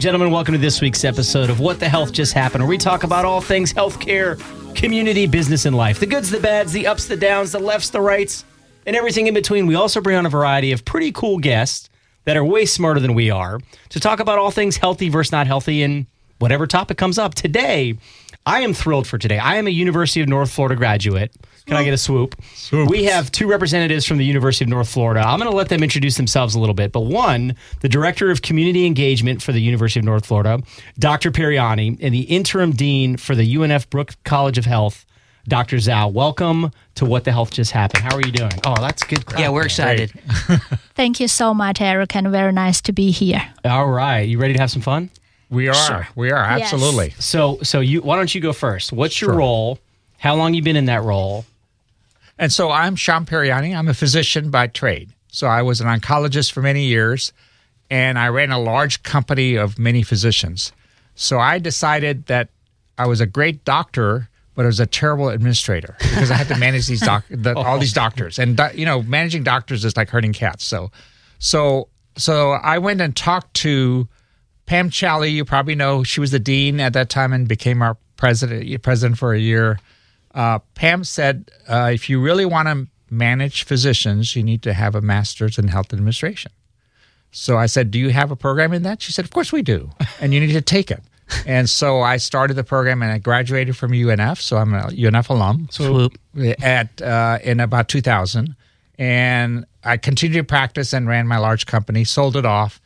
Gentlemen, welcome to this week's episode of What the Health Just Happened, where we talk about all things healthcare, community, business, and life. The goods, the bads, the ups, the downs, the lefts, the rights, and everything in between. We also bring on a variety of pretty cool guests that are way smarter than we are to talk about all things healthy versus not healthy and whatever topic comes up. Today, I am thrilled for today. I am a University of North Florida graduate. Can I get a swoop? Swoop. We have two representatives from the University of North Florida. I'm going to let them introduce themselves a little bit. But one, the Director of Community Engagement for the University of North Florida, Dr. Periani, and the Interim Dean for the UNF Brooks College of Health, Dr. Zhao. Welcome to What the Health Just Happened. How are you doing? Oh, that's good. Yeah, we're excited. Thank you so much, Eric, and very nice to be here. All right. You ready to have some fun? We are. Sure. We are, absolutely. Yes. So why don't you go first? What's your Sure. role? How long you been in that role? And so I'm Sean Periani. I'm a physician by trade. So I was an oncologist for many years, and I ran a large company of many physicians. So I decided that I was a great doctor, but I was a terrible administrator because I had to manage these all these doctors. And, managing doctors is like herding cats. So I went and talked to Pam Chally. You probably know she was the dean at that time and became our president for a year. Pam said, if you really want to manage physicians, you need to have a master's in health administration. So I said, do you have a program in that? She said, of course we do. And you need to take it. And so I started the program and I graduated from UNF. So I'm a UNF alum. Swoop. In about 2000. And I continued to practice and ran my large company, sold it off,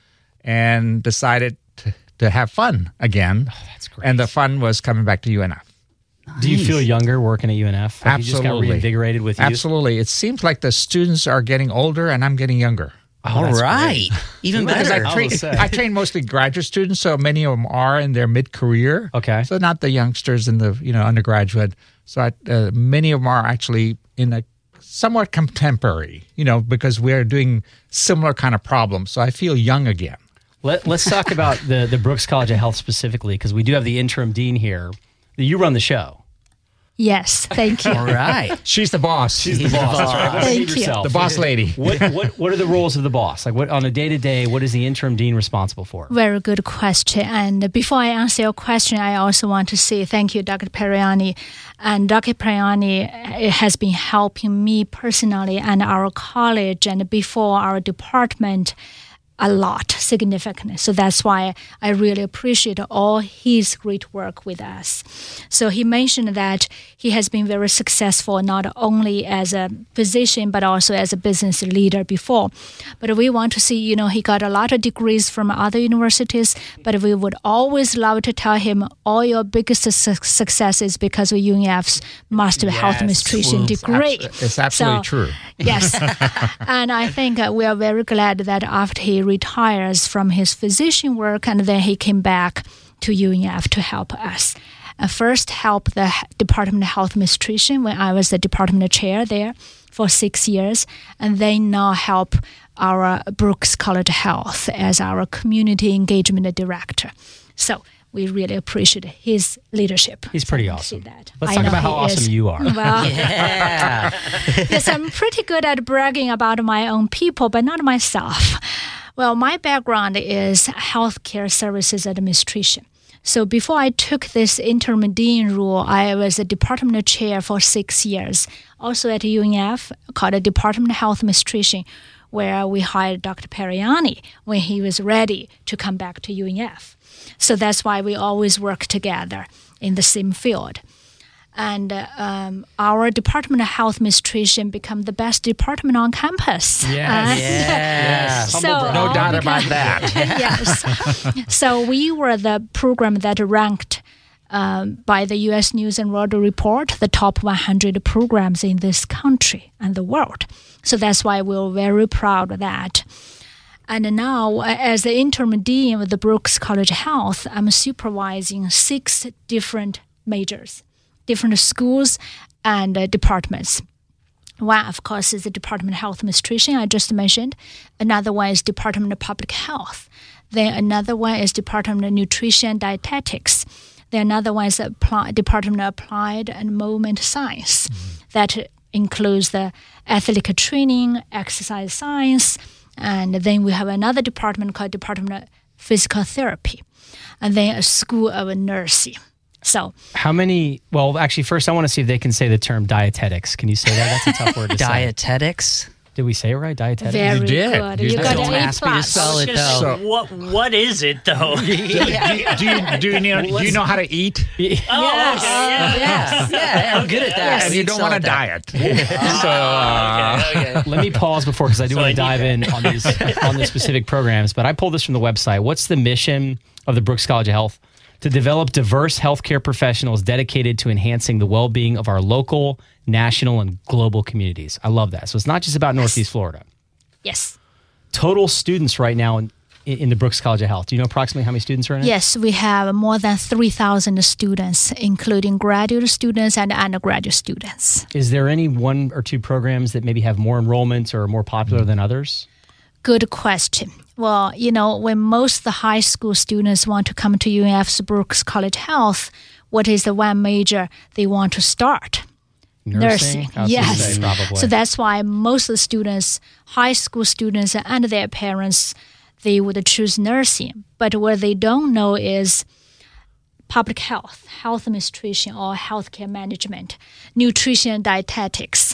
and decided to have fun again. Oh, that's great. And the fun was coming back to UNF. Do you feel younger working at UNF? Like Absolutely. You just got reinvigorated with youth? Absolutely. It seems like the students are getting older and I'm getting younger. All that's right. great. Even Because better. I train mostly graduate students, so many of them are in their mid-career. Okay. So not the youngsters in the undergraduate. So many of them are actually in a somewhat contemporary, because we're doing similar kind of problems. So I feel young again. Let's talk about the Brooks College of Health specifically, because we do have the interim dean here. You run the show. Yes, thank you. All right. She's the boss. She's the boss. That's right. Thank Behave you. yourself. the boss lady. What are the roles of the boss? Like, what on a day-to-day, what is the interim dean responsible for? Very good question. And before I answer your question, I also want to say thank you, Dr. Periani. And Dr. Periani has been helping me personally and our college and before our department a lot, significantly. So that's why I really appreciate all his great work with us. So he mentioned that he has been very successful not only as a physician but also as a business leader before. But we want to see, he got a lot of degrees from other universities, but we would always love to tell him all your biggest successes because of UNF's Master of Health Administration degree. It's absolutely true. Yes. And I think we are very glad that after he retires from his physician work and then he came back to UNF to help us. First help the Department of Health Administration when I was the department chair there for 6 years, and then now help our Brooks College of Health as our community engagement director. So we really appreciate his leadership. He's pretty So awesome. see that. Let's I talk know about how he awesome is. you are. Well, Yeah. yes, I'm pretty good at bragging about my own people, but not myself. Well, my background is healthcare services administration. So before I took this interim dean role, I was a department chair for 6 years, also at UNF, called the Department of Health Administration, where we hired Dr. Periani when he was ready to come back to UNF. So that's why we always work together in the same field. And our Department of Health Administration became the best department on campus. Yes. So, No doubt about that. yes. So we were the program that ranked by the U.S. News and World Report the top 100 programs in this country and the world. So that's why we're very proud of that. And now, as the interim dean of the Brooks College of Health, I'm supervising 6 different majors, different schools and departments. One, of course, is the Department of Health Administration I just mentioned. Another one is Department of Public Health. Then another one is Department of Nutrition and Dietetics. Then another one is Department of Applied and Movement Science. That includes the athletic training, exercise science, and then we have another department called Department of physical therapy, and then a school of nursing. So how many? Well, actually, first I want to see if they can say the term dietetics. Can you say that? That's a tough word to say. Dietetics? Did we say it right? Dietetics. very You did. good. You You did. got Don't an A+. ask me to spell it, though. What is it though? Do you know how to eat? Yes. Yeah, I'm good at that. And you don't want to diet. So Okay. Let me pause before because I do So want I to need dive in on these on the specific programs. But I pulled this from the website. What's the mission of the Brooks College of Health? To develop diverse healthcare professionals dedicated to enhancing the well-being of our local, national, and global communities. I love that. So it's not just about Northeast Florida. Yes. Total students right now in the Brooks College of Health. Do you know approximately how many students are in it? Yes, we have more than 3,000 students, including graduate students and undergraduate students. Is there any one or two programs that maybe have more enrollments or are more popular than others? Good question. Well, when most of the high school students want to come to UNF's Brooks College Health, what is the one major they want to start? Nursing. I was gonna Yes. say, probably. So that's why most of the students, high school students and their parents, they would choose nursing. But what they don't know is public health, health administration or healthcare management, nutrition and dietetics,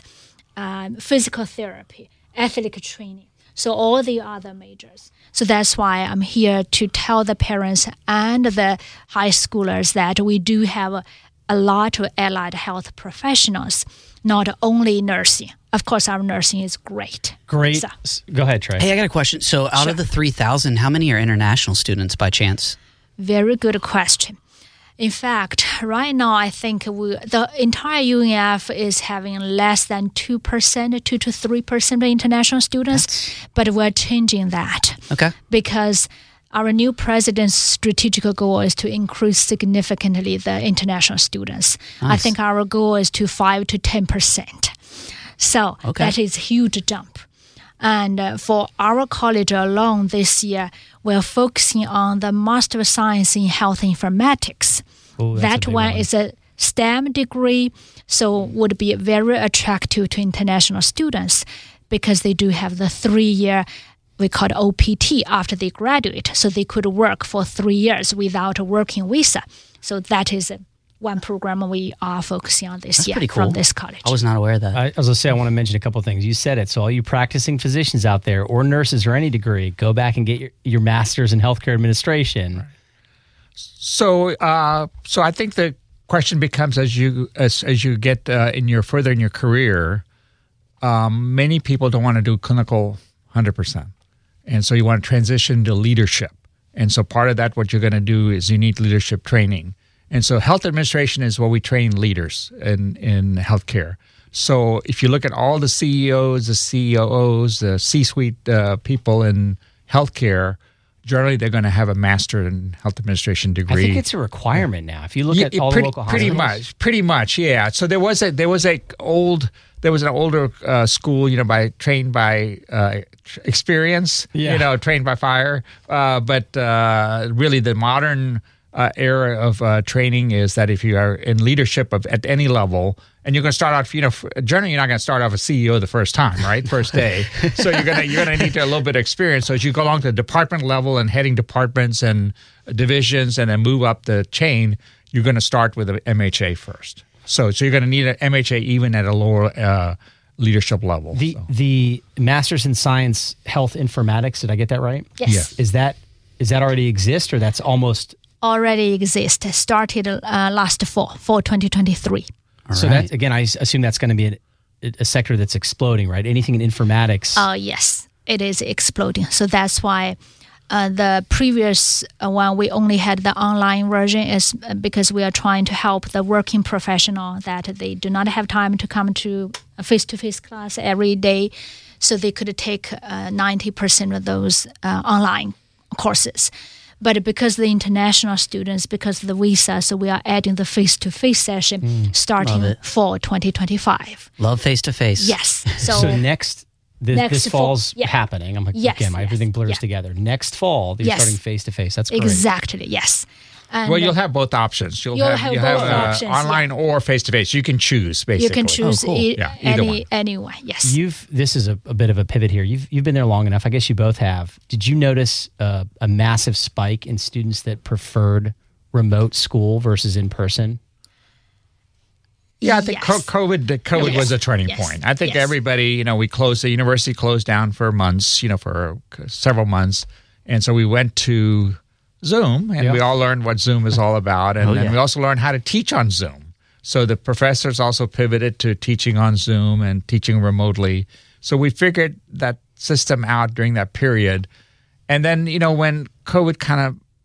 physical therapy, athletic training. So all the other majors. So that's why I'm here to tell the parents and the high schoolers that we do have a lot of allied health professionals, not only nursing. Of course, our nursing is great. Great. So, Go ahead, Trey. Hey, I got a question. So out of the 3,000, how many are international students by chance? very good question. In fact, right now, I think the entire UNF is having less than 2%, 2 to 3% of international students, but we're changing that. Okay. Because our new president's strategic goal is to increase significantly the international students. I Nice. think our goal is to 5 to 10%. So Okay. that is a huge jump. And for our college alone this year, we're focusing on the Master of Science in Health Informatics. Ooh, that's a That big one is a STEM degree, so would be very attractive to international students because they do have the 3-year, we call it OPT, after they graduate. So they could work for 3 years without a working visa. So that is one program we are focusing on this That's year pretty cool. from this college. I was not aware of that. I was going to say, I want to mention a couple of things. You said it. So all you practicing physicians out there or nurses or any degree, go back and get your master's in healthcare administration. Right. So I think the question becomes as you get further in your career, many people don't want to do clinical 100%, and so you want to transition to leadership. And so part of that, what you're going to do is you need leadership training. And so health administration is where we train leaders in healthcare. So if you look at all the CEOs, the COOs, the C-suite people in healthcare, generally they're going to have a master in health administration degree. I think it's a requirement now. If you look at all the local hospitals. Pretty much, yeah. So there was an older school, trained by experience, trained by fire. But really, the modern era of training is that if you are in leadership at any level, and you're going to start off, generally you're not going to start off as CEO the first time, right? First day. So you're going to need a little bit of experience. So as you go along to the department level and heading departments and divisions and then move up the chain, you're going to start with an MHA first. So you're going to need an MHA even at a lower leadership level. The Masters in Science Health Informatics, did I get that right? Yes. Yeah. Is that already exist or that's almost... Already exist. Started last fall 2023. So that, again, I assume that's going to be a sector that's exploding, right? Anything in informatics. Yes, it is exploding. So that's why the previous one, we only had the online version is because we are trying to help the working professional that they do not have time to come to a face-to-face class every day. So they could take 90% of those online courses. But because the international students, because of the visa, so we are adding the face-to-face session starting fall 2025. Love face-to-face. Yes. So this fall's fall, happening. I'm like, everything blurs together. Next fall, you're starting face-to-face. That's great. Exactly, yes. And Well, you'll have both options. You'll have both options, online or face-to-face. You can choose, basically. you can choose either one. anyone. Yes. This is a bit of a pivot here. You've been there long enough. I guess you both have. Did you notice a massive spike in students that preferred remote school versus in person? Yeah, I think Yes. COVID was a turning Yes. point. I think Yes. everybody, the university closed down for months, for several months. And so we went to Zoom, and we all learned what Zoom is all about. And then we also learned how to teach on Zoom. So the professors also pivoted to teaching on Zoom and teaching remotely. So we figured that system out during that period. And then, when COVID kind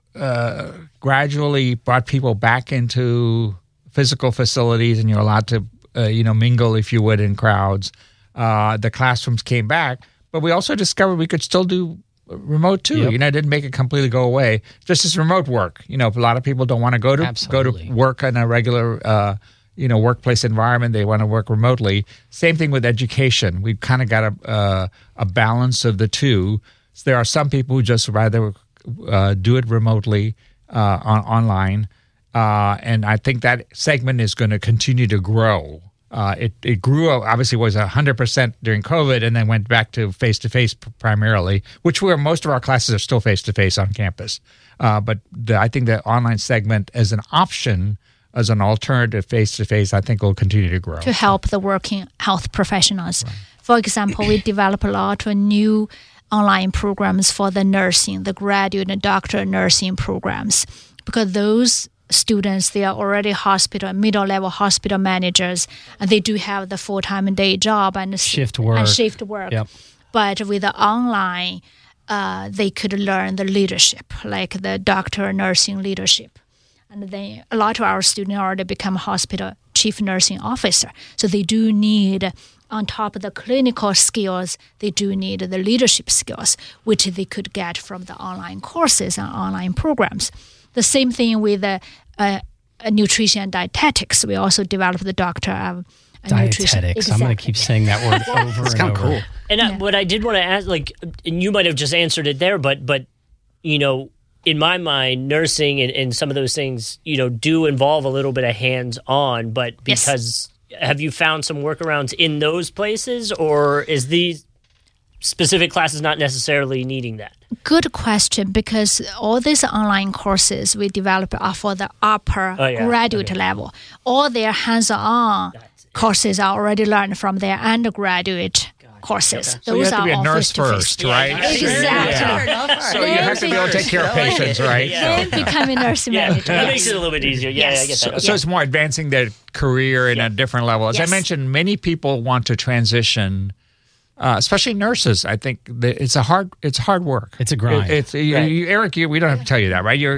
of gradually brought people back into physical facilities and you're allowed to, mingle, if you would, in crowds, the classrooms came back. But we also discovered we could still do remote too. Yep. It didn't make it completely go away. Just as remote work. A lot of people don't want to go to work in a regular, workplace environment. They want to work remotely. Same thing with education. We've kind of got a balance of the two. So there are some people who just rather do it remotely online. And I think that segment is going to continue to grow. It grew, obviously was 100% during COVID and then went back to face-to-face primarily, which where most of our classes are still face-to-face on campus. But I think the online segment as an option, as an alternative face-to-face, I think will continue to grow. To help the working health professionals. Right. For example, we develop a lot of new online programs for the nursing, the graduate and doctor nursing programs, because those students, they are already middle-level hospital managers, and they do have the full-time day job and shift work. Yep. But with the online, they could learn the leadership, like the doctor nursing leadership. And then a lot of our students already become hospital chief nursing officer. So they do need, on top of the clinical skills, they do need the leadership skills, which they could get from the online courses and online programs. The same thing with nutrition and dietetics. We also developed the doctor of nutrition. Dietetics. Exactly. I'm going to keep saying that word over It's and kind of over. cool. And what I did want to ask, and you might have just answered it there, but in my mind, nursing and some of those things, do involve a little bit of hands-on. But because have you found some workarounds in those places, or is these specific classes not necessarily needing that? Good question, because all these online courses we develop are for the upper graduate level. All their hands-on courses are already learned from their undergraduate courses. So you have to be a nurse first, right? Exactly. So you have to be able to take care of patients, right? Then become a nursing manager. That makes it a little bit easier. Yeah, I get that. So it's more advancing their career in a different level. As I mentioned, many people want to transition. Especially nurses, I think it's hard work. It's a grind. Eric, we don't have to tell you that, right? You're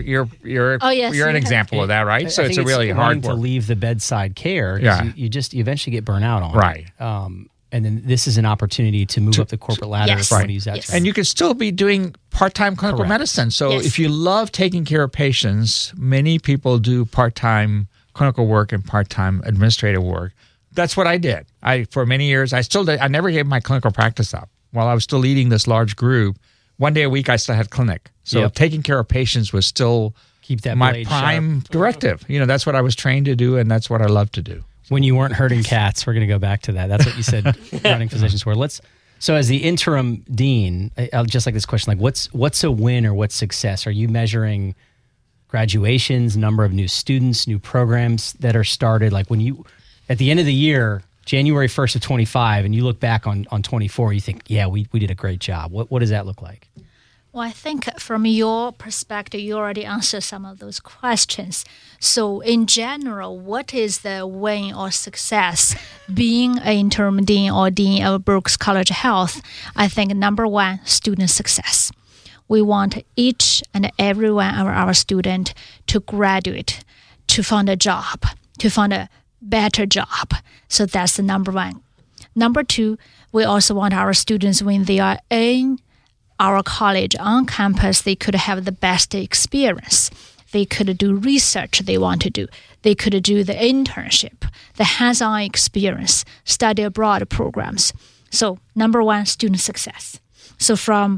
an example of that, right? So it's a really hard work to leave the bedside care. You eventually get burnt out on right. it. And then this is an opportunity to move up the corporate ladder. Yes. Right. Use that term. And you can still be doing part-time clinical medicine. So if you love taking care of patients, many people do part-time clinical work and part-time administrative work. That's what I did. For many years, I never gave my clinical practice up. While I was still leading this large group, one day a week I still had clinic. So taking care of patients was still my prime directive. That's what I was trained to do, and that's what I love to do. When you weren't hurting cats, we're going to go back to that. That's what you said running physicians were. So as the interim dean, I'll just like this question, what's a win or what's success? Are you measuring graduations, number of new students, new programs that are started? Like when you, at the end of the year, January 1st of 25, and you look back on 24, you think, we did a great job. What does that look like? Well, I think from your perspective, you already answered some of those questions. So in general, what is the win or success being an interim dean or dean of Brooks College of Health? I think number one, student success. We want each and every one of our students to graduate, to find a job, to find a better job. So that's the number one. Number two, we also want our students, when they are in our college on campus, they could have the best experience. They could do research they want to do. They could do the internship, the hands-on experience, study abroad programs. So number one, student success. So from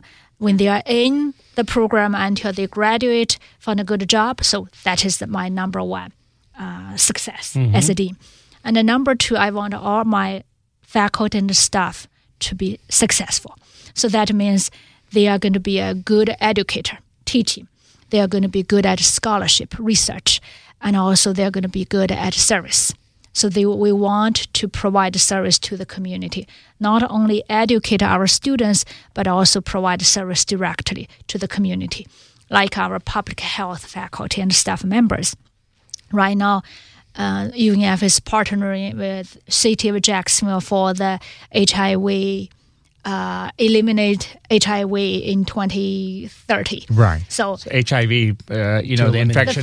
when they are in the program until they graduate, find a good job. So that is my number one success as a dean. And the number two, I want all my faculty and staff to be successful. So that means they are going to be a good educator, teaching. They are going to be good at scholarship, research, and also they're going to be good at service. So we want to provide service to the community, not only educate our students, but also provide service directly to the community, like our public health faculty and staff members. Right now, UNF is partnering with City of Jacksonville for the HIV, eliminate HIV in 2030. Right. So HIV, the infection.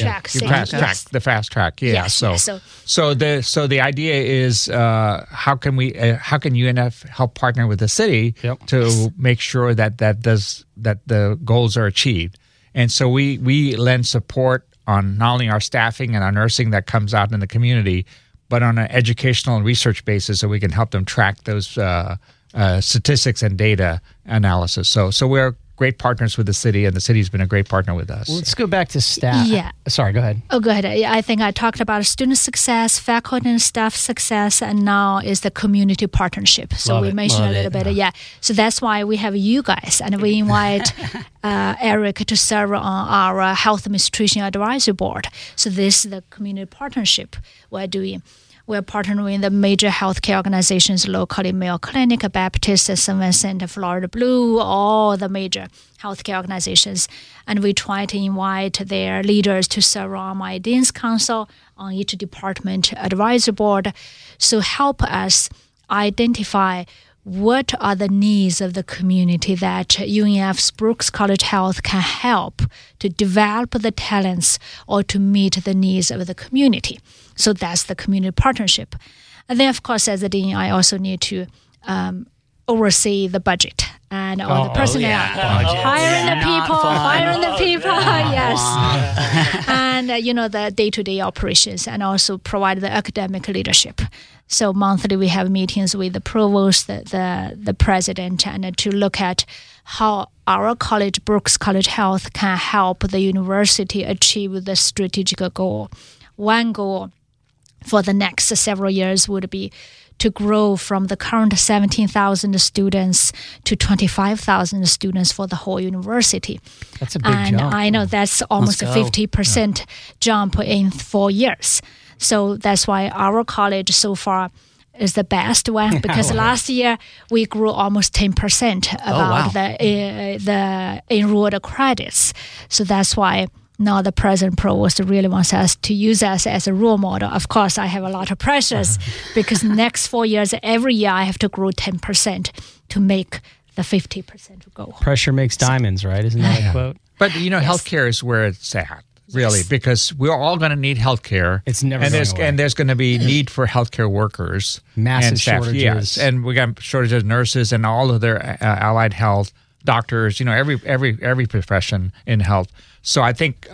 The fast track. Yeah. Yes, So the idea is how can UNF help partner with the city to make sure that the goals are achieved, and so we lend support on not only our staffing and our nursing that comes out in the community, but on an educational and research basis, so we can help them track those statistics and data analysis. So we're great partners with the city, and the city's been a great partner with us. Well, let's go back to staff. Yeah. Sorry, go ahead. Oh, go ahead. I think I talked about student success, faculty and staff success, and now is the community partnership. So we mentioned a little bit. Yeah. So that's why we have you guys, and we invite Eric to serve on our Health Administration Advisory Board. So this is the community partnership we're doing. We're partnering with the major healthcare organizations locally, Mayo Clinic, Baptist, St. Vincent, Florida Blue, all the major healthcare organizations. And we try to invite their leaders to serve on my Dean's Council, on each department advisory board. So help us identify what are the needs of the community that UNF's Brooks College Health can help to develop the talents or to meet the needs of the community. So that's the community partnership. And then, of course, as a dean, I also need to oversee the budget and all the personnel. Hiring the people, yes. And, the day-to-day operations, and also provide the academic leadership. So monthly we have meetings with the provost, the president, and to look at how our college, Brooks College Health, can help the university achieve the strategic goal. One goal for the next several years would be to grow from the current 17,000 students to 25,000 students for the whole university. That's a big jump. And I know that's almost a 50% jump in 4 years. So that's why our college so far is the best one, because last year we grew almost 10% about the enrolled credits. So that's why now the President Provost really wants us to use us as a role model. Of course, I have a lot of pressures because next 4 years, every year I have to grow 10% to make the 50% goal. Pressure makes diamonds, right? Isn't that a quote? But, healthcare is where it's at. Really, because we're all going to need healthcare. It's never going away. And there's going to be need for healthcare workers. Massive and staff. shortages. Yes, and we got shortages of nurses and all of their allied health, doctors, every profession in health. So I think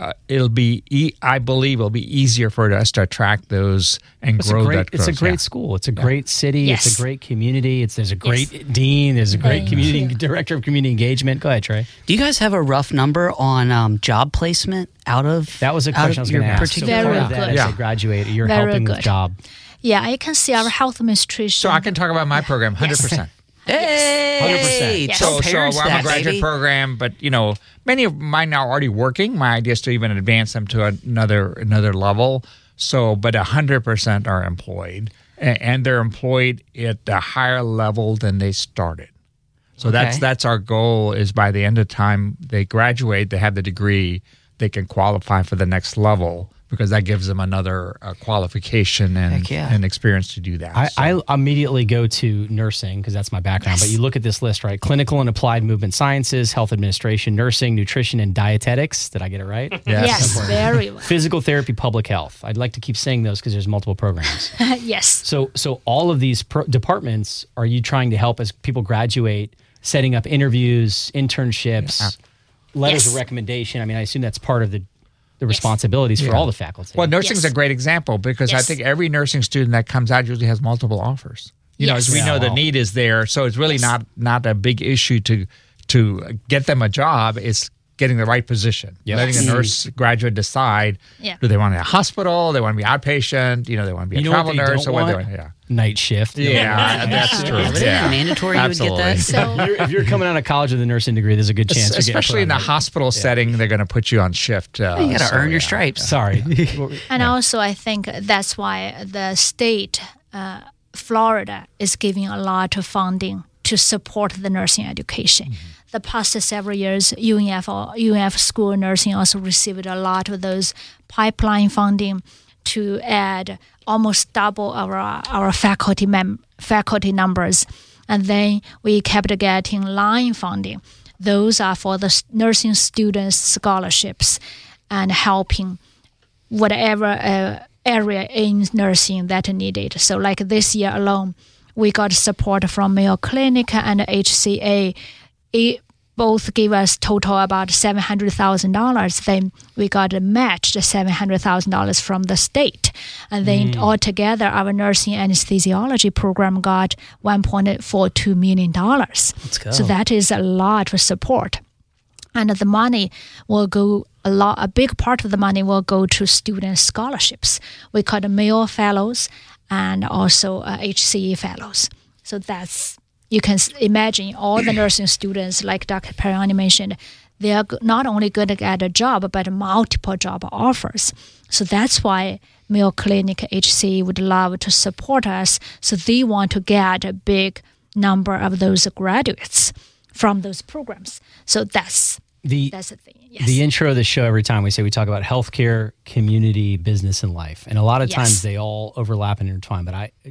I believe it'll be easier for us to attract those and grow that growth. It's a great school. It's a great city. Yes. It's a great community. There's a great dean. There's a great community director of community engagement. Go ahead, Trey. Do you guys have a rough number on job placement out of That was a question I was going to ask. So Very part of that good. as a graduate, you're Very helping with good. job. Yeah, I can see our health administration. So I can talk about my program, 100%. Hey, 100%. Yes. tell So parents I'm that, a graduate baby. program, but many of mine are already working. My idea is to even advance them to another level. So, but 100% are employed, and they're employed at a higher level than they started. So that's our goal. Is by the end of time they graduate, they have the degree, they can qualify for the next level, because that gives them another qualification and experience to do that. I immediately go to nursing because that's my background. But you look at this list, right? Clinical and applied movement sciences, health administration, nursing, nutrition, and dietetics. Did I get it right? Yes, very well. Physical therapy, public health. I'd like to keep saying those because there's multiple programs. Yes. So all of these departments, are you trying to help as people graduate, setting up interviews, internships, letters of recommendation? I mean, I assume that's part of the responsibilities for all the faculty. Well, nursing's a great example because I think every nursing student that comes out usually has multiple offers. As we know, the need is there, so it's really not a big issue to to get them a job is getting the right position, letting a nurse graduate decide, do they want to be a hospital, they want to be outpatient, they want to be a travel nurse, or what they want. Night shift. Yeah, that's true. Was it mandatory you would get that? So if you're coming out of college with a nursing degree, there's a good chance. Especially in the hospital setting, they're going to put you on shift. You got to earn your stripes. Sorry. and also I think that's why the state, Florida, is giving a lot of funding to support the nursing education. The past several years, UNF School of Nursing also received a lot of those pipeline funding to add almost double our faculty numbers. And then we kept getting line funding. Those are for the nursing students' scholarships and helping whatever area in nursing that needed. So like this year alone, we got support from Mayo Clinic and HCA. It both gave us total about $700,000. Then we got matched $700,000 from the state. And then altogether, our nursing anesthesiology program got $1.42 million. Let's go. So that is a lot of support. And the money will go, a big part of the money will go to student scholarships. We call them Mayo Fellows and also HCE Fellows. So that's, you can imagine all the nursing students, like Dr. Periani mentioned, they are not only good at a job, but multiple job offers. So that's why Mayo Clinic HCE would love to support us. So they want to get a big number of those graduates from those programs. So that's the thing. Yes. The intro of the show, every time we talk about healthcare, community, business, and life. And a lot of times they all overlap and intertwine. But I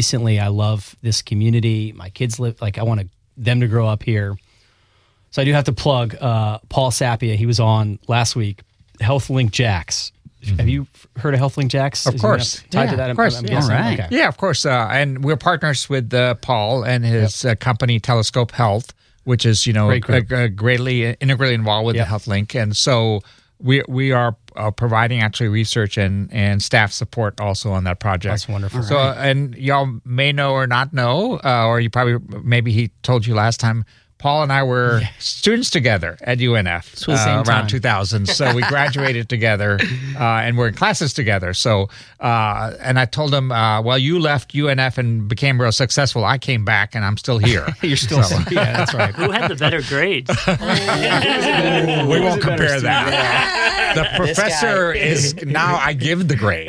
love this community. My kids live, I want them to grow up here. So I do have to plug Paul Sapia. He was on last week, HealthLink Jax. Have you heard of HealthLink Jax? Of course. Tied to that? Of course. I'm guessing. All right. Okay. Yeah, of course. And we're partners with Paul and his company, Telescope Health, which is, greatly integrally involved with the HealthLink. And so we are providing actually research and staff support also on that project. That's wonderful. So, and y'all may know or not know, or you maybe he told you last time, Paul and I were students together at UNF around 2000. So we graduated together and we're in classes together. So, and I told him, well, you left UNF and became real successful. I came back and I'm still here. You're still yeah, that's right. Who had the better grades? We won't compare that. The professor is now I give the grades.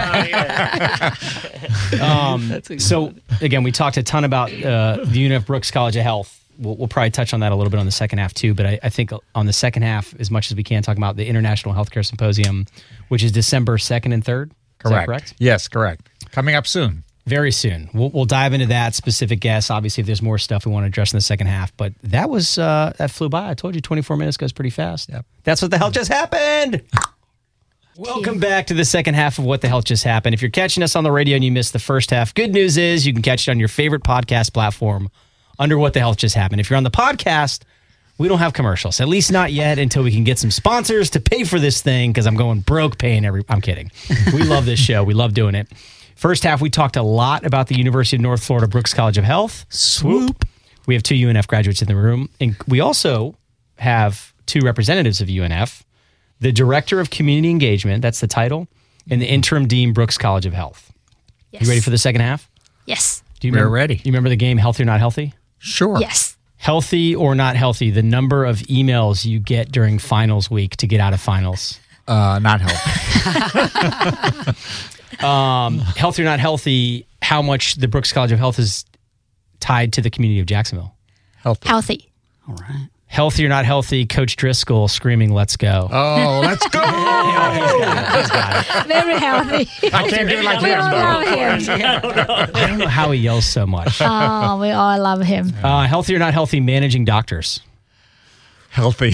So again, we talked a ton about the UNF Brooks College of Health. We'll probably touch on that a little bit on the second half too, but I think on the second half, as much as we can, talk about the International Healthcare Symposium, which is December 2nd and 3rd. Is that correct? Yes, correct. Coming up soon. Very soon. We'll dive into that, specific guests. Obviously, if there's more stuff we want to address in the second half, but that was that flew by. I told you 24 minutes goes pretty fast. Yep. That's what the hell just happened. Welcome back to the second half of What the Health Just Happened. If you're catching us on the radio and you missed the first half, good news is you can catch it on your favorite podcast platform under What the Health Just Happened. If you're on the podcast, we don't have commercials, at least not yet, until we can get some sponsors to pay for this thing, because I'm going broke paying I'm kidding. We love this show. We love doing it. First half, we talked a lot about the University of North Florida Brooks College of Health. Swoop. We have 2 UNF graduates in the room. And we also have 2 representatives of UNF, the Director of Community Engagement, that's the title, and the Interim Dean, Brooks College of Health. yes. You ready for the second half? Yes. We're ready. You remember the game Healthy or Not Healthy? Sure. Yes. Healthy or not healthy, the number of emails you get during finals week to get out of finals. Not healthy. Healthy or not healthy, how much the Brooks College of Health is tied to the community of Jacksonville. Healthy. All right. Healthy or not healthy, Coach Driscoll screaming, "Let's go." Oh, let's go. He's got it. Very healthy. I can't do it like We him, all though. love him. I don't know how he yells so much. Oh, we all love him. Healthy or not healthy, managing doctors. Healthy.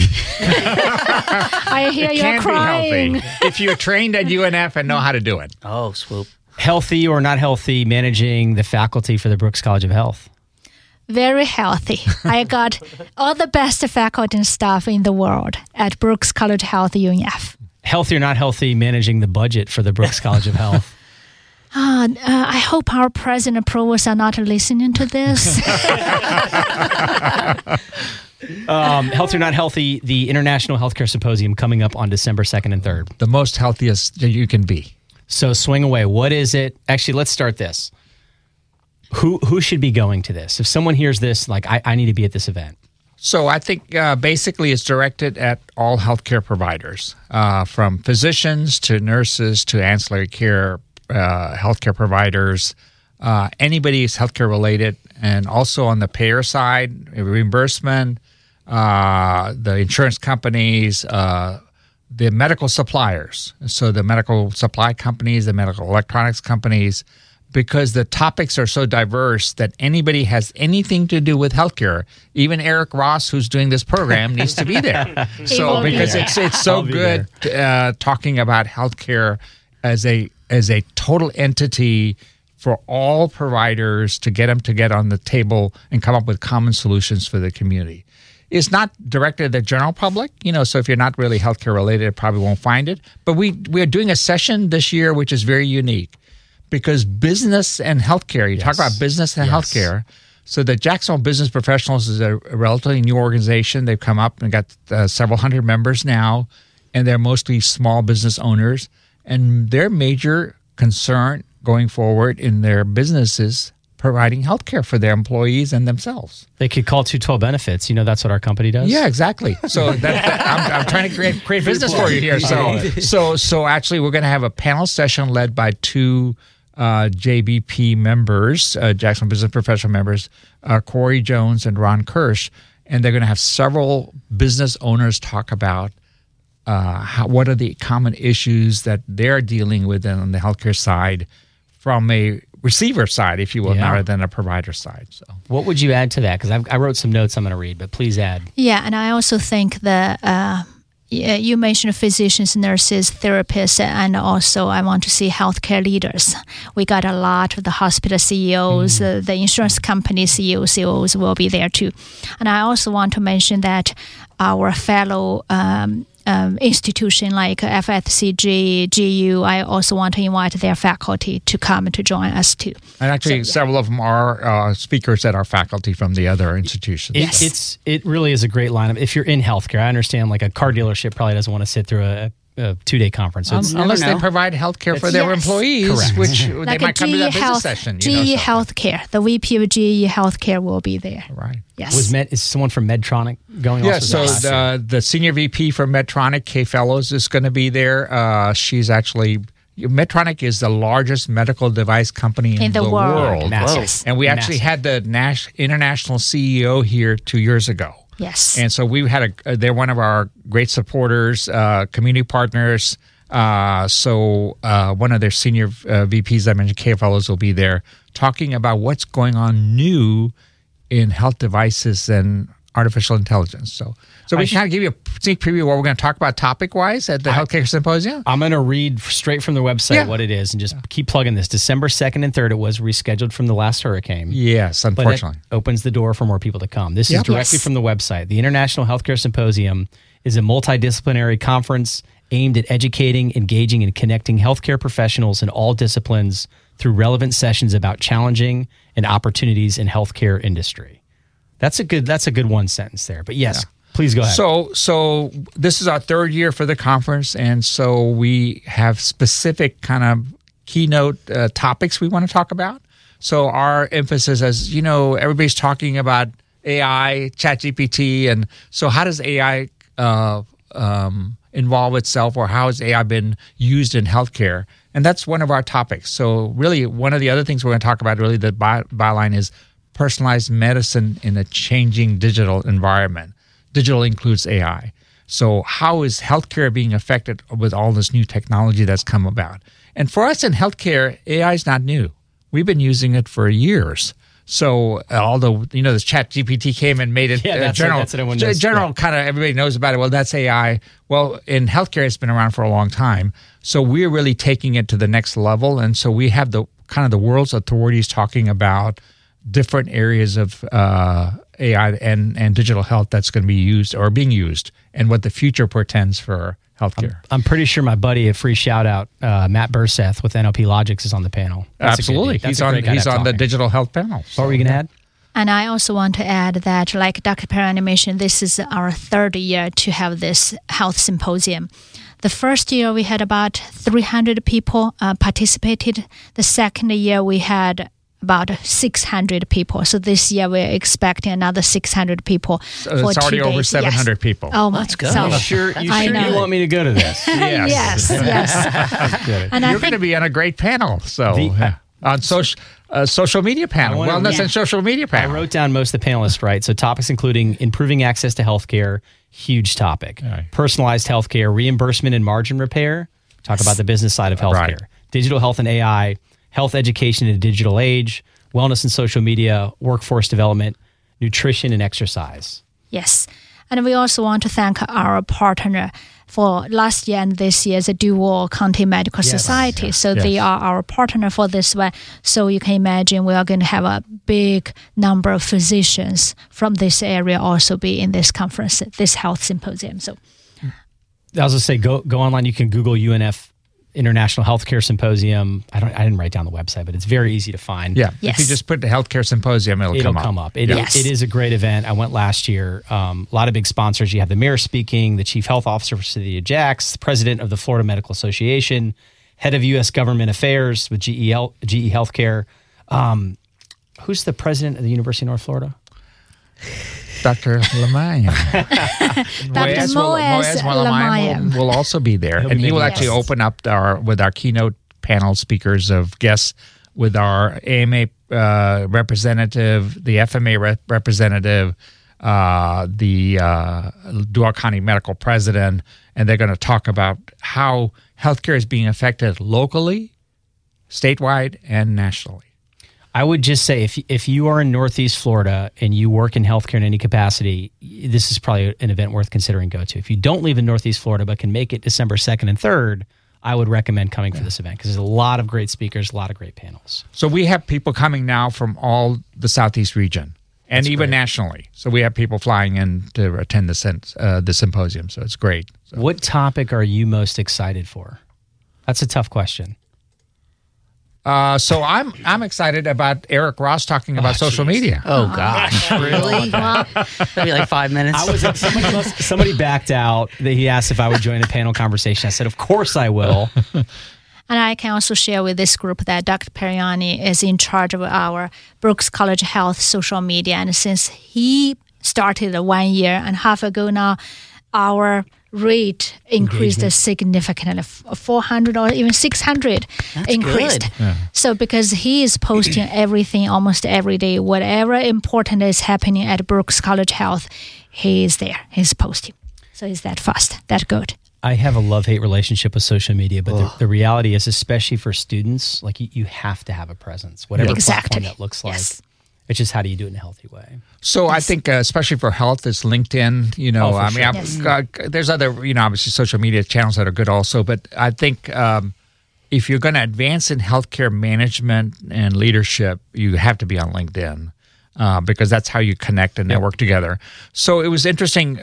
I hear you're Can't crying. be healthy. If you're trained at UNF and know how to do it. Oh, swoop. Healthy or not healthy, managing the faculty for the Brooks College of Health. Very healthy. I got all the best faculty and staff in the world at Brooks College of Health, UNF. Healthy or not healthy, managing the budget for the Brooks College of Health. I hope our president and provost are not listening to this. Healthy or Not Healthy, the International Healthcare Symposium coming up on December 2nd and 3rd. The most healthiest that you can be. So swing away. What is it? Actually, let's start this. Who should be going to this? If someone hears this, like, I need to be at this event. So I think basically it's directed at all healthcare providers, from physicians to nurses to ancillary care healthcare providers, anybody who's healthcare related, and also on the payer side, reimbursement, the insurance companies, the medical suppliers. So the medical supply companies, the medical electronics companies, because the topics are so diverse that anybody has anything to do with healthcare, even Eric Ross, who's doing this program, needs to be there. So because it's so good talking about healthcare as a total entity for all providers to get them to get on the table and come up with common solutions for the community. It's not directed at the general public, so if you're not really healthcare related, you probably won't find it. But we are doing a session this year which is very unique. Because business and healthcare, you talk about business and healthcare. So the Jacksonville Business Professionals is a relatively new organization. They've come up and got several hundred members now, and they're mostly small business owners. And their major concern going forward in their businesses providing healthcare for their employees and themselves. They could call 212 Benefits. That's what our company does. Yeah, exactly. So I'm trying to create business for you here. So actually, we're going to have a panel session led by two JBP members, Jackson Business Professional members, Corey Jones and Ron Kirsch, and they're going to have several business owners talk about what are the common issues that they're dealing with on the healthcare side from a receiver side, if you will, rather than a provider side. So, what would you add to that? Because I wrote some notes I'm going to read, but please add. Yeah, and I also think that you mentioned physicians, nurses, therapists, and also I want to see healthcare leaders. We got a lot of the hospital CEOs, the insurance company CEOs will be there too. And I also want to mention that our fellow institution like FSCG, GU, I also want to invite their faculty to come to join us too. And actually, several of them are speakers that are faculty from the other institutions. It really is a great lineup. If you're in healthcare, I understand like a car dealership probably doesn't want to sit through a 2-day conference. So unless they provide healthcare for their employees, correct. Which like they might come to that business session. GE Healthcare, the VP of GE Healthcare will be there. Right. Yes. Is someone from Medtronic going? Yeah, so the senior VP from Medtronic, Kay Fellows, is going to be there. She's actually... Medtronic is the largest medical device company in the world. Massive. And we actually had the international CEO here 2 years ago. Yes. And so we had they're one of our great supporters, community partners. So one of their senior VPs I mentioned, Kay Fellows, will be there talking about what's going on new in health devices and artificial intelligence. So we can kind of give you a sneak preview of what we're going to talk about topic-wise at the Healthcare Symposium. I'm going to read straight from their website what it is and just keep plugging this. December 2nd and 3rd, it was rescheduled from the last hurricane. Yes, unfortunately. But it opens the door for more people to come. This is directly from the website. The International Healthcare Symposium is a multidisciplinary conference aimed at educating, engaging, and connecting healthcare professionals in all disciplines through relevant sessions about challenging and opportunities in healthcare industry. That's a good one sentence there. But yes, please go ahead. So this is our third year for the conference, and so we have specific kind of keynote topics we want to talk about. So our emphasis, as you know, everybody's talking about AI, ChatGPT, and so how does AI involve itself, or how has AI been used in healthcare? And that's one of our topics. So really, one of the other things we're going to talk about, really, the byline is personalized medicine in a changing digital environment. Digital includes AI. So how is healthcare being affected with all this new technology that's come about? And for us in healthcare, AI is not new. We've been using it for years. So although, this ChatGPT came and made it general kind of everybody knows about it. Well, that's AI. Well, in healthcare, it's been around for a long time. So we're really taking it to the next level. And so we have the kind of the world's authorities talking about different areas of AI and digital health that's going to be used or being used, and what the future portends for healthcare. I'm pretty sure my buddy, a free shout out, Matt Burseth with NLP Logics, is on the panel. Absolutely. He's on the digital health panel. What were you going to add? And I also want to add that, like Dr. Periani mentioned, this is our third year to have this health symposium. The first year we had about 300 people participated. The second year we had about 600 people. So this year we're expecting another 600 people. So it's already over 700 people. Oh, that's good. So, You sure you want me to go to this? yes. And You're going to be on a great panel. So on social media panel, wellness and social media panel. I wrote down most of the panelists, right? So topics including improving access to healthcare, huge topic. Right. Personalized healthcare, reimbursement and margin repair. Talk about the business side of healthcare. Right. Digital health and AI, health education in a digital age, wellness and social media, workforce development, nutrition and exercise. Yes. And we also want to thank our partner for last year and this year, the Dual County Medical Society. Yes. So they are our partner for this one. So you can imagine we are going to have a big number of physicians from this area also be in this conference, this health symposium. So I was going to say, go online. You can Google UNF International Healthcare Symposium. I didn't write down the website, but it's very easy to find. Yeah, Yes. if you just put the healthcare symposium, it'll come up. It is a great event. I went last year. A lot of big sponsors. You have the mayor speaking, the chief health officer for City of Jax, the president of the Florida Medical Association, head of U.S. government affairs with GE Healthcare. Who's the president of the University of North Florida? Dr. Lamayan. Dr. Moaz Lamayan will also be there. And he will actually open up with our keynote panel speakers of guests with our AMA representative, the FMA representative, the Dual County Medical President, and they're going to talk about how healthcare is being affected locally, statewide, and nationally. I would just say if you are in Northeast Florida and you work in healthcare in any capacity, this is probably an event worth considering go to. If you don't live in Northeast Florida but can make it December 2nd and 3rd, I would recommend coming for this event because there's a lot of great speakers, a lot of great panels. So we have people coming now from all the Southeast region and even nationally. So we have people flying in to attend the symposium. So it's great. So. What topic are you most excited for? That's a tough question. So I'm excited about Eric Ross talking about social media. Oh gosh, really? That'd be like 5 minutes. Somebody backed out. That he asked if I would join a panel conversation. I said, of course I will. And I can also share with this group that Dr. Periani is in charge of our Brooks College Health social media. And since he started 1.5 years ago now, our rate increased significantly, 400 or even 600 increased. Good. So because he is posting everything almost every day, whatever important is happening at Brooks College Health, he is there. He's posting. So it's that fast, that good. I have a love-hate relationship with social media, but the reality is, especially for students, like you have to have a presence, whatever platform that looks like. Yes. It's just how do you do it in a healthy way? So I think, especially for health, it's LinkedIn. There's other, obviously social media channels that are good also. But I think if you're going to advance in healthcare management and leadership, you have to be on LinkedIn because that's how you connect and network together. So it was interesting.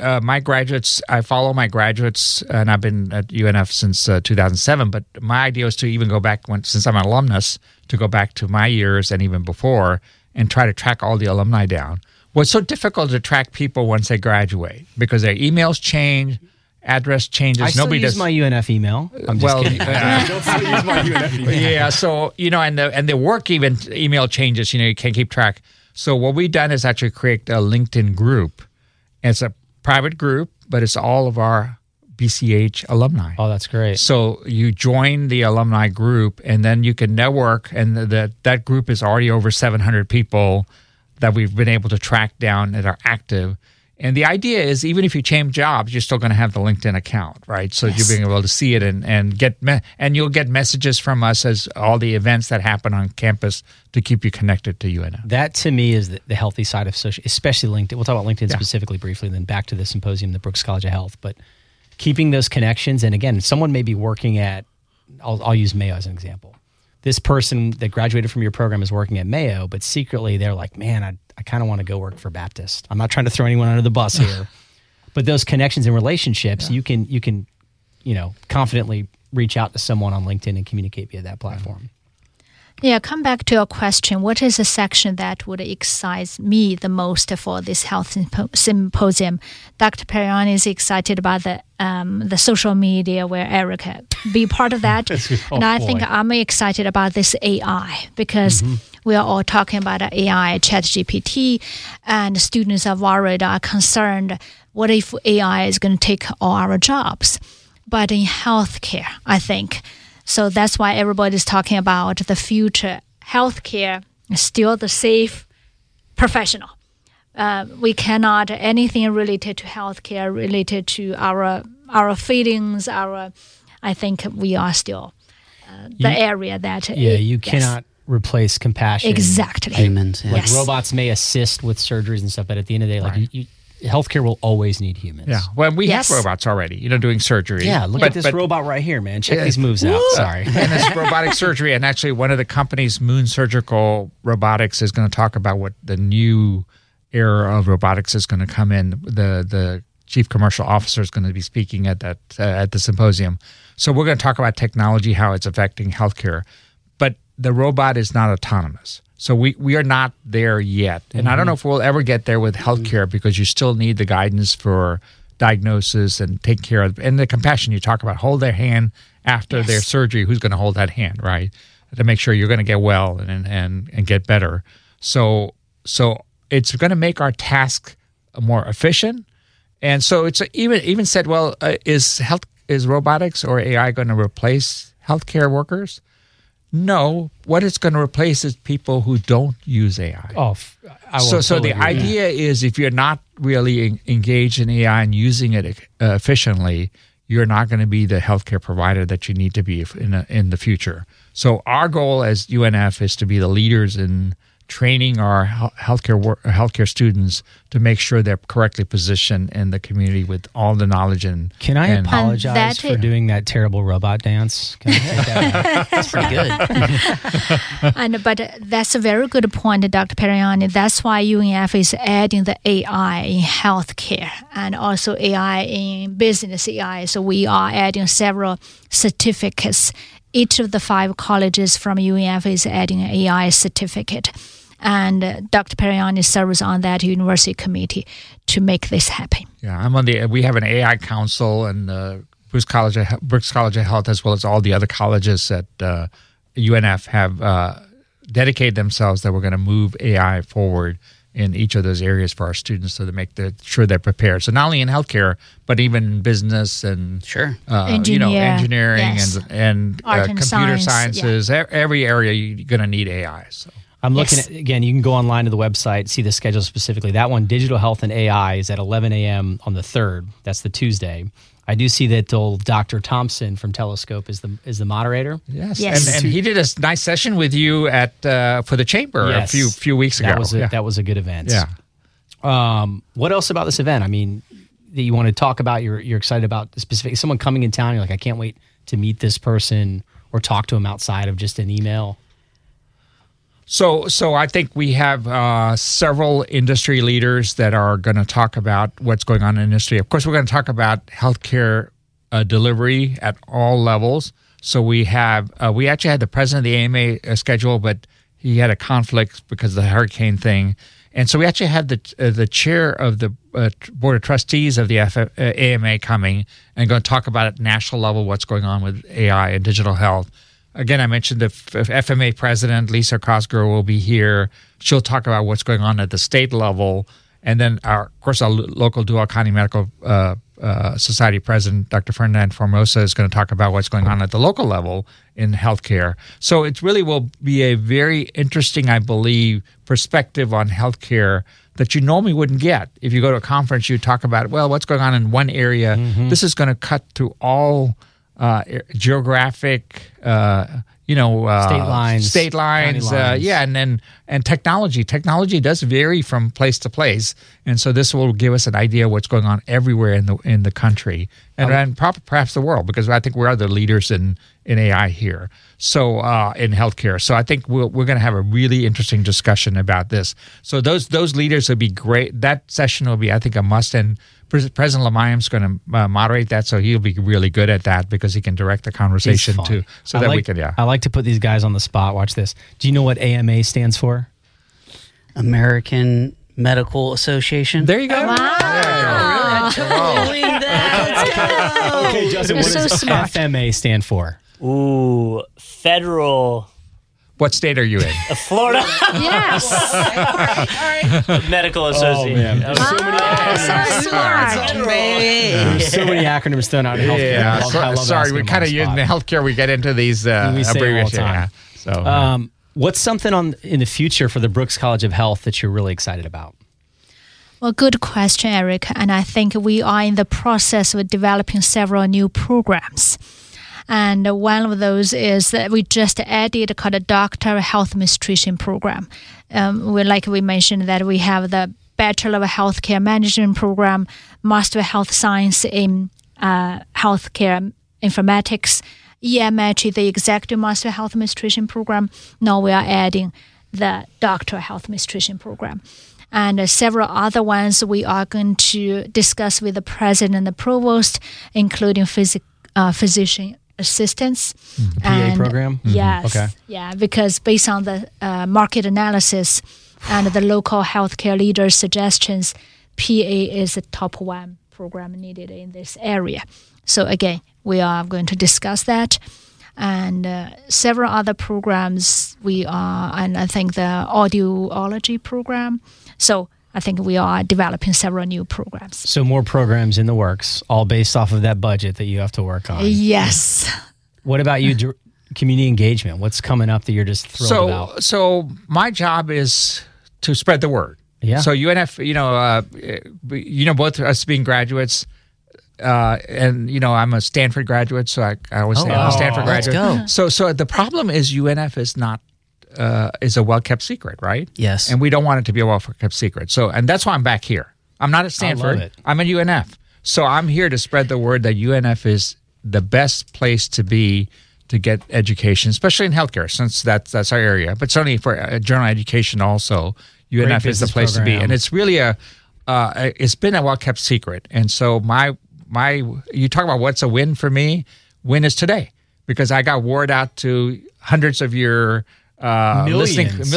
I follow my graduates, and I've been at UNF since 2007. But my idea was to even go back, since I'm an alumnus, to go back to my years and even before and try to track all the alumni down. What's so difficult to track people once they graduate? Because their emails change, address changes. I still use my UNF email. I'm just kidding. I don't still use my UNF email. Yeah, so, and the work email changes, you can't keep track. So what we've done is actually create a LinkedIn group. It's a private group, but it's all of our BCH alumni. Oh, that's great. So you join the alumni group, and then you can network, and that group is already over 700 people that we've been able to track down that are active. And the idea is, even if you change jobs, you're still going to have the LinkedIn account, right? So you're being able to see it and you'll get messages from us as all the events that happen on campus to keep you connected to UNF. That to me is the healthy side of social, especially LinkedIn. We'll talk about LinkedIn specifically briefly, and then back to the symposium, the Brooks College of Health. But keeping those connections, and again, someone may be working at, I'll use Mayo as an example. This person that graduated from your program is working at Mayo, but secretly they're like, man, I kind of want to go work for Baptist. I'm not trying to throw anyone under the bus here, but those connections and relationships, you can confidently reach out to someone on LinkedIn and communicate via that platform. Yeah, come back to your question. What is a section that would excite me the most for this health symposium? Dr. Periani is excited about the social media where Erica be part of that. And I think I'm excited about this AI because we are all talking about AI, ChatGPT, and students are worried, are concerned, what if AI is going to take all our jobs? But in healthcare, I think, so that's why everybody's talking about the future healthcare is still the safe professional. We cannot, anything related to healthcare, related to our feelings, I think we are still the area that... you cannot replace compassion. Exactly. Humans. Yeah. Like robots may assist with surgeries and stuff, but at the end of the day, like healthcare will always need humans. Yeah. Well, we have robots already, doing surgery. Yeah, look at this robot right here, man. Check these moves out. Sorry. And it's robotic surgery. And actually, one of the companies, Moon Surgical Robotics, is going to talk about what the new era of robotics is going to come in. The chief commercial officer is going to be speaking at that at the symposium. So we're going to talk about technology, how it's affecting healthcare. But the robot is not autonomous. So we are not there yet. And I don't know if we'll ever get there with healthcare because you still need the guidance for diagnosis and take care of, and the compassion you talk about, hold their hand after their surgery. Who's going to hold that hand, right? To make sure you're going to get well and get better. So it's going to make our task more efficient. And so it's even said, well, is robotics or AI going to replace healthcare workers? No, what it's going to replace is people who don't use AI. So the idea is if you're not really engaged in AI and using it efficiently, you're not going to be the healthcare provider that you need to be in the future. So our goal as UNF is to be the leaders in training our healthcare students to make sure they're correctly positioned in the community with all the knowledge and. Can I apologize for doing that terrible robot dance? Can I take that? That's pretty good. But that's a very good point, Dr. Periani. That's why UNF is adding the AI in healthcare and also AI in business AI. So we are adding several certificates. Each of the 5 colleges from UNF is adding an AI certificate. And Dr. Periani serves on that university committee to make this happen. Yeah, I'm on we have an AI council and Brooks College of Health, as well as all the other colleges at UNF have dedicated themselves that we're going to move AI forward in each of those areas for our students so to make sure they're prepared. So not only in healthcare, but even in business and engineering and computer sciences. Every area you're going to need AI. So I'm looking at, again, you can go online to the website, see the schedule specifically. That one, Digital Health and AI, is at 11 a.m. on the 3rd. That's the Tuesday. I do see that old Dr. Thompson from Telescope is the moderator. Yes. And he did a nice session with you at for the chamber a few weeks ago. That was a good event. Yeah. What else about this event? I mean, that you want to talk about? You're excited about specific someone coming in town. You're like, I can't wait to meet this person or talk to him outside of just an email. So I think we have several industry leaders that are going to talk about what's going on in the industry. Of course, we're going to talk about healthcare delivery at all levels. So we actually had the president of the AMA scheduled, but he had a conflict because of the hurricane thing. And so we actually had the chair of the board of trustees of the AMA coming and going to talk about at national level what's going on with AI and digital health. Again, I mentioned the FMA president, Lisa Cosgrove, will be here. She'll talk about what's going on at the state level. And then, of course, our local Duval County Medical Society president, Dr. Ferdinand Formosa, is going to talk about what's going on at the local level in healthcare. So it really will be a very interesting, I believe, perspective on healthcare that you normally wouldn't get. If you go to a conference, you talk about, well, what's going on in one area. Mm-hmm. This is going to cut through all geographic, state lines, and technology. Technology does vary from place to place, and so this will give us an idea of what's going on everywhere in the country. and perhaps the world, because I think we are the leaders in AI here. So in healthcare. So I think we're going to have a really interesting discussion about this. So those leaders would be great. That session will be, I think, a must. And President Lamayam's going to moderate that, so he'll be really good at that because he can direct the conversation too. So that we can, I like to put these guys on the spot. Watch this. Do you know what AMA stands for? American Medical Association. There you go. Wow. Totally that. Okay, Justin, what does FMA stand for? Ooh, federal. What state are you in? Florida. Yes. All right. Medical Association. There's so many There's so many acronyms thrown out in healthcare. Yeah, sorry, we kind of in the healthcare we get into these abbreviations. Yeah. So, what's something in the future for the Brooks College of Health that you're really excited about? Well, good question, Eric. And I think we are in the process of developing several new programs. And one of those is that we just added called a Doctor Health Administration program. We mentioned that we have the Bachelor of Healthcare Management program, Master of Health Science in Healthcare Informatics, EMH, the Executive Master of Health Administration program. Now we are adding the Doctor of Health Administration program. And several other ones we are going to discuss with the President and the Provost, including physician assistants. PA program? Yes. Okay. Yeah, because based on the market analysis and the local healthcare leaders' suggestions, PA is the top one program needed in this area. So again, we are going to discuss that. And several other programs and I think the audiology program. So I think we are developing several new programs. So more programs in the works, all based off of that budget that you have to work on. Yes. What about you, community engagement? What's coming up that you're just thrilled about? So my job is to spread the word. Yeah. So UNF, both us being graduates, and I'm a Stanford graduate, so I always say I'm a Stanford graduate. Let's go. So the problem is UNF is not is a well-kept secret, right? Yes. And we don't want it to be a well-kept secret. So, and that's why I'm back here. I'm not at Stanford. I love it. I'm at UNF. So I'm here to spread the word that UNF is the best place to be to get education, especially in healthcare, since that's our area. But certainly for general education also, UNF is the place to be. And it's really it's been a well-kept secret. And so you talk about what's a win for me. Win is today, because I got word out to hundreds of your millions.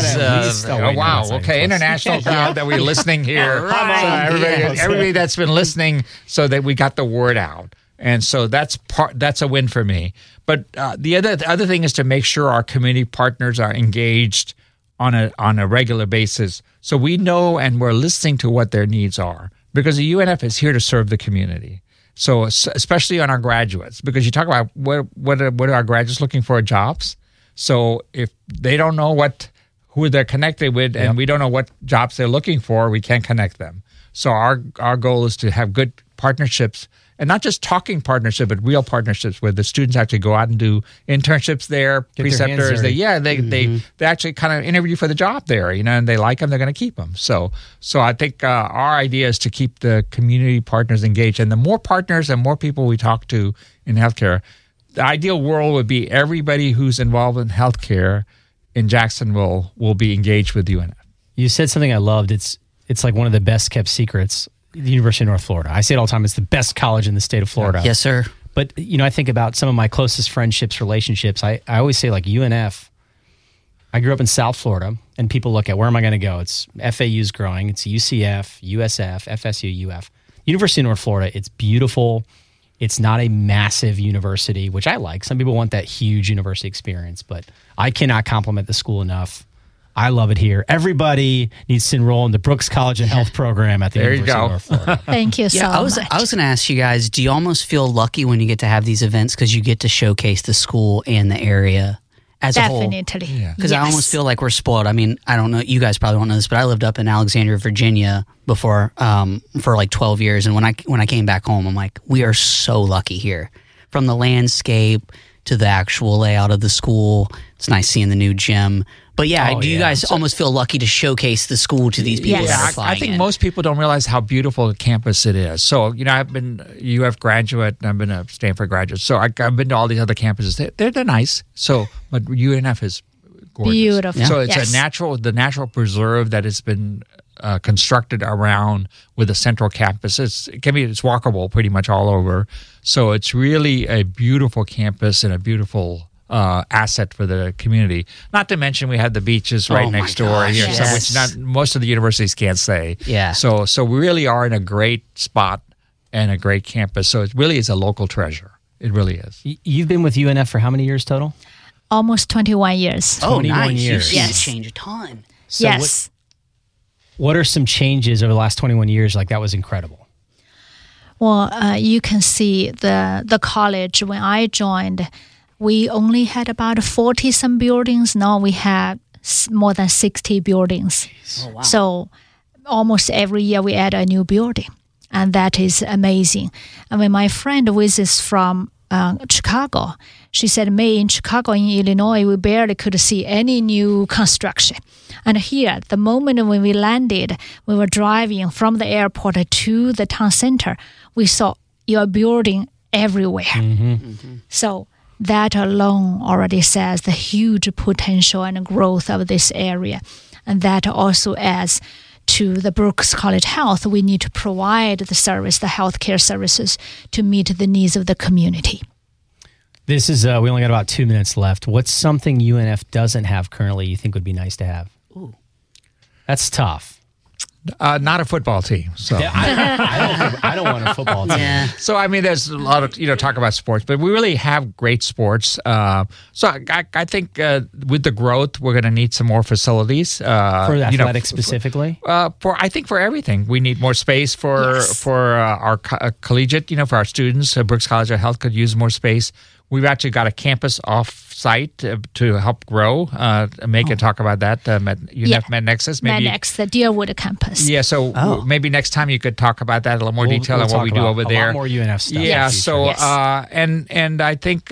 Wow. Okay. International crowd that we're listening here. Right. So everybody that's been listening, so that we got the word out. And so that's a win for me. But the other thing is to make sure our community partners are engaged on a regular basis, so we know and we're listening to what their needs are, because the UNF is here to serve the community. So especially on our graduates, because you talk about what are our graduates looking for jobs. So if they don't know who they're connected with, and we don't know what jobs they're looking for, we can't connect them. So our goal is to have good partnerships, and not just talking partnership, but real partnerships where the students actually go out and do internships there, preceptors. They actually kind of interview for the job there, and they like them, they're going to keep them. So I think our idea is to keep the community partners engaged, and the more partners and more people we talk to in healthcare, the ideal world would be everybody who's involved in healthcare in Jacksonville will be engaged with UNF. You said something I loved. It's like one of the best kept secrets. The University of North Florida. I say it all the time. It's the best college in the state of Florida. Yes, sir. But, I think about some of my closest friendships, relationships. I always say, like, UNF, I grew up in South Florida, and people look at, where am I going to go? It's FAU's growing. It's UCF, USF, FSU, UF. University of North Florida, it's beautiful. It's not a massive university, which I like. Some people want that huge university experience, but I cannot compliment the school enough. I love it here. Everybody needs to enroll in the Brooks College of Health program at the University of North Florida. Thank you so much. I was going to ask you guys, do you almost feel lucky when you get to have these events because you get to showcase the school and the area as a whole? Definitely. Because I almost feel like we're spoiled. I mean, I don't know, you guys probably won't know this, but I lived up in Alexandria, Virginia before for like 12 years. And when I came back home, I'm like, we are so lucky here. From the landscape to the actual layout of the school. It's nice seeing the new gym. But yeah, do you guys almost feel lucky to showcase the school to these people? Yes. that are I flying think in? most people don't realize how beautiful the campus it is. So, I've been a UF graduate and I've been a Stanford graduate. So I've been to all these other campuses. They're nice. So, but UNF is gorgeous. Beautiful. So it's Yes. the natural preserve that has been constructed around with a central campus. It's walkable pretty much all over. So it's really a beautiful campus and a beautiful asset for the community. Not to mention we have the beaches right my next door gosh, here, yes. which most of the universities can't say. Yeah. So we really are in a great spot and a great campus. So it really is a local treasure. It really is. You've been with UNF for how many years total? Almost 21 years. Oh, 21 nice. years. You've seen it Yes. change a ton. So Yes. What are some changes over the last 21 years? Like, that was incredible. Well, you can see the college. When I joined, we only had about 40-some buildings. Now we have more than 60 buildings. Oh, wow. So almost every year we add a new building. And that is amazing. And when my friend visits from Chicago, she said, May, in Chicago, in Illinois, we barely could see any new construction. And here, the moment when we landed, we were driving from the airport to the town center, we saw your building everywhere. So that alone already says the huge potential and growth of this area. And that also adds to the Brooks College Health. We need to provide the service, the healthcare services, to meet the needs of the community. This is, we only got about 2 minutes left. What's something UNF doesn't have currently you think would be nice to have? Ooh. That's tough. Not a football team. So. I don't want a football team. Yeah. So, I mean, there's a lot of, talk about sports, but we really have great sports. So I think with the growth, we're going to need some more facilities. For athletics specifically? I think for everything. We need more space for our collegiate, for our students. Brooks College of Health could use more space. We've actually got a campus off-site to help grow. Megan, talk about that. UNF MedNexus. MedNex, the Deerwood campus. Yeah, so maybe next time you could talk about that in a little more detail on what we do over there. A lot more UNF stuff. Yeah, so Yes. and I think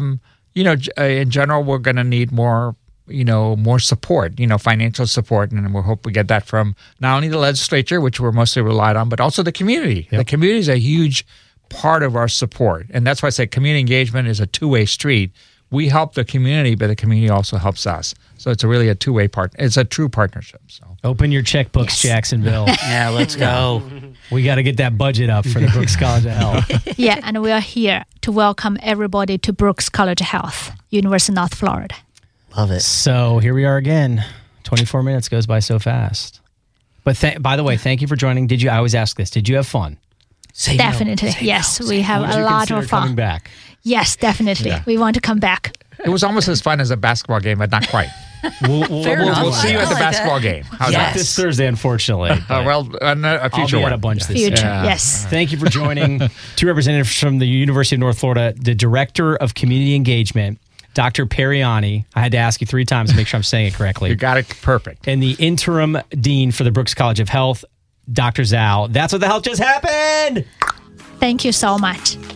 in general we're going to need more more support, financial support, and we hope we get that from not only the legislature, which we're mostly relied on, but also the community. Yep. The community is a huge part of our support, and that's why I say community engagement is a two-way street. We help the community, but the community also helps us. So it's really a two-way part. It's a true partnership. So Open your checkbooks, Jacksonville. Yeah, let's go. We got to get that budget up for the Brooks College of Health. Yeah, and we are here to welcome everybody to Brooks College of Health, University of North Florida. Love it. So here we are again. 24 minutes goes by so fast. But by the way, thank you for joining. I always ask this. Did you have fun? Say Definitely. no. Say Yes, no. we have Would a you lot consider of fun. coming back? Yes, definitely. Yeah. We want to come back. it was almost as fun as a basketball game, but not quite. Fair enough. We'll see you at the I like basketball that. game. How's Yes. Not this Thursday, unfortunately. that? Well, a I'll future be one. at a bunch this Future, year. yes. Thank you for joining. Two representatives from the University of North Florida, the Director of Community Engagement, Dr. Periani. I had to ask you 3 times to make sure I'm saying it correctly. You got it perfect. And the Interim Dean for the Brooks College of Health, Dr. Zhao. That's what the health just happened. Thank you so much.